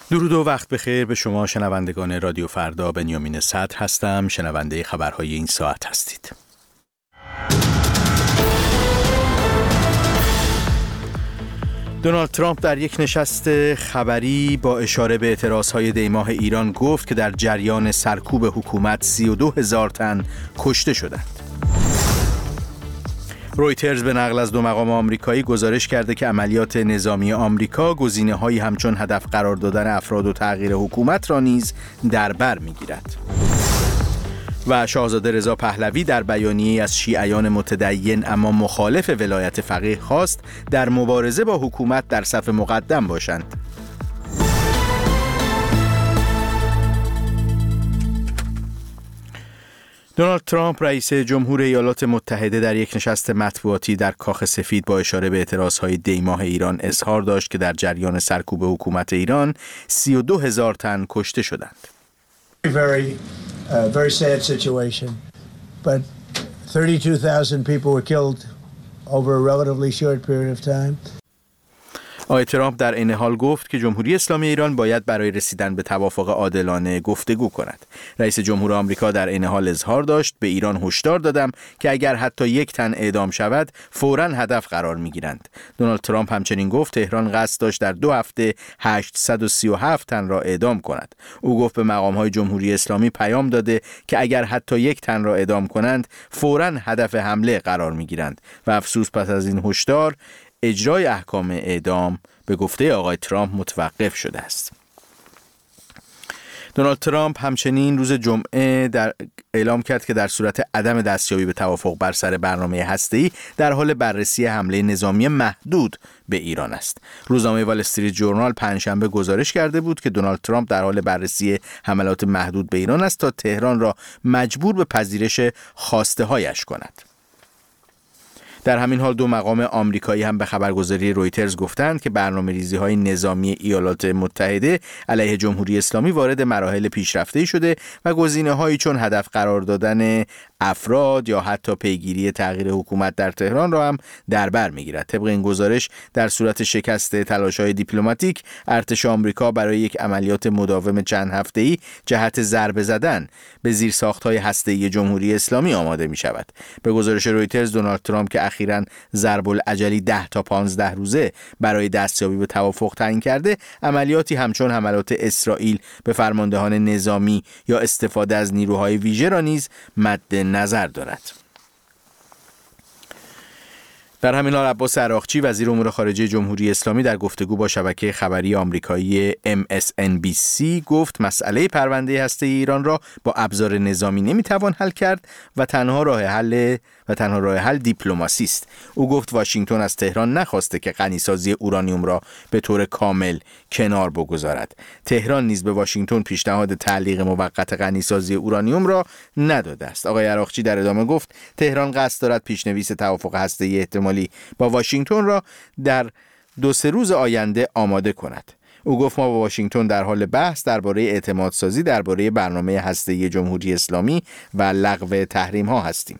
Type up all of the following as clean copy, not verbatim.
درود و وقت بخیر به شما شنوندگان رادیو فردا. بنیامین صدر هستم، شنونده خبرهای این ساعت هستید. دونالد ترامپ در یک نشست خبری با اشاره به اعتراضهای دیماه ایران گفت که در جریان سرکوب حکومت 32,000 تن کشته شدند. رویترز به نقل از دو مقام آمریکایی گزارش کرده که عملیات نظامی آمریکا گزینه‌هایی همچون هدف قرار دادن افراد و تغییر حکومت را نیز در بر می‌گیرد. و شاهزاده رضا پهلوی در بیانیه‌ای از شیعیان متدین اما مخالف ولایت فقیه خواست در مبارزه با حکومت در صف مقدم باشند. دونالد ترامپ رئیس جمهور ایالات متحده در یک نشست مطبوعاتی در کاخ سفید با اشاره به اعتراضهای دیماه ایران اظهار داشت که در جریان سرکوب حکومت ایران 32,000 تن کشته شدند. Very sad situation, but 32,000 people were killed over a relatively short period of time. آقای ترامپ در این حال گفت که جمهوری اسلامی ایران باید برای رسیدن به توافق عادلانه گفتگو کند. رئیس جمهور آمریکا در این حال اظهار داشت: به ایران هشدار دادم که اگر حتی یک تن اعدام شود فوراً هدف قرار می‌گیرند. دونالد ترامپ همچنین گفت تهران قصد داشت در 2 هفته 837 تن را اعدام کند. او گفت به مقام‌های جمهوری اسلامی پیام داده که اگر حتی یک تن را اعدام کنند فوراً هدف حمله قرار می‌گیرند و افسوس پس از این هشدار اجرای احکام اعدام به گفته آقای ترامپ متوقف شده است. دونالد ترامپ همچنین روز جمعه اعلام کرد که در صورت عدم دستیابی به توافق بر سر برنامه هسته‌ای در حال بررسی حمله نظامی محدود به ایران است. روزنامه وال استریت ژورنال پنجشنبه گزارش کرده بود که دونالد ترامپ در حال بررسی حملات محدود به ایران است تا تهران را مجبور به پذیرش خواسته‌هایش کند. در همین حال دو مقام آمریکایی هم به خبرگزاری رویترز گفتند که برنامه‌ریزی‌های نظامی ایالات متحده علیه جمهوری اسلامی وارد مراحل پیشرفته‌ای شده و گزینه‌هایی چون هدف قرار دادن افراد یا حتی پیگیری تغییر حکومت در تهران را هم در بر می‌گیرد. طبق این گزارش در صورت شکست تلاش‌های دیپلماتیک، ارتش آمریکا برای یک عملیات مداوم چند هفته‌ای جهت ضربه زدن به زیرساخت‌های هسته‌ای جمهوری اسلامی آماده می‌شود. به گزارش رویترز دونالد ترامپ که اخیراً ضرب العجلی 10 تا 15 روزه برای دستیابی به توافق تعیین کرده، عملیاتی همچون حملات اسرائیل به فرماندهان نظامی یا استفاده از نیروهای ویژه را نیز مد نظر دارد. در همین حال عباس عراقچی وزیر امور خارجه جمهوری اسلامی در گفتگو با شبکه خبری آمریکایی MSNBC گفت مسئله پرونده هسته‌ای ایران را با ابزار نظامی نمیتوان حل کرد و تنها راه حل دیپلماسی است. او گفت واشنگتن از تهران نخواسته که غنیسازی اورانیوم را به طور کامل کنار بگذارد. تهران نیز به واشنگتن پیشنهاد تعلیق موقت غنیسازی اورانیوم را نداده است. آقای عراقچی در ادامه گفت تهران قصد دارد پیشنویس توافق هسته‌ای احتمالی با واشنگتن را در 2-3 روز آینده آماده کند. او گفت ما با واشنگتن در حال بحث درباره اعتمادسازی درباره برنامه هسته‌ای جمهوری اسلامی و لغو تحریم‌ها هستیم.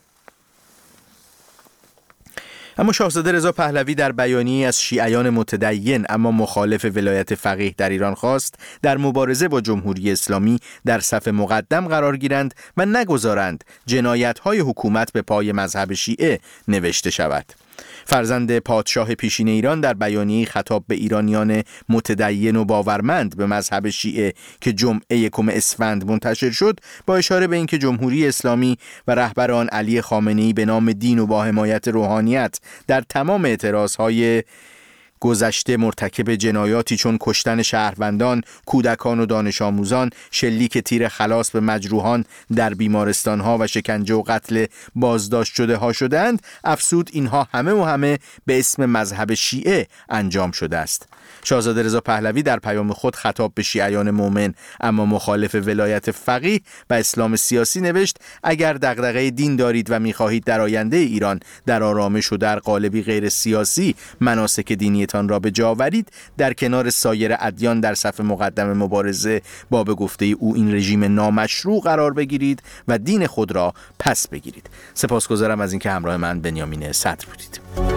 اما شاهزاده رضا پهلوی در بیانیه‌ای از شیعیان متدین اما مخالف ولایت فقیه در ایران خواست در مبارزه با جمهوری اسلامی در صف مقدم قرار گیرند و نگذارند جنایت‌های حکومت به پای مذهب شیعه نوشته شود. فرزند پادشاه پیشین ایران در بیانیه‌ای خطاب به ایرانیان متدین و باورمند به مذهب شیعه که جمعه 1 اسفند منتشر شد، با اشاره به اینکه جمهوری اسلامی و رهبر آن علی خامنه‌ای به نام دین و با حمایت روحانیت در تمام اعتراضهای گذشته مرتکب جنایاتی چون کشتن شهروندان، کودکان و دانش آموزان، شلیک تیر خلاص به مجروحان در بیمارستان‌ها و شکنجه و قتل بازداشت شده ها شدند، افسود اینها همه به اسم مذهب شیعه انجام شده است. شاهزاده رضا پهلوی در پیام خود خطاب به شیعیان مؤمن اما مخالف ولایت فقیه و اسلام سیاسی نوشت: اگر دغدغه دین دارید و می‌خواهید در آینده ایران در آرامش و در قالبی غیر سیاسی مناسک دینیتان را به جا آورید، در کنار سایر ادیان در صف مقدم مبارزه با به گفته او این رژیم نامشروع قرار بگیرید و دین خود را پس بگیرید. سپاسگزارم از اینکه همراه من بنیامین صدر بودید.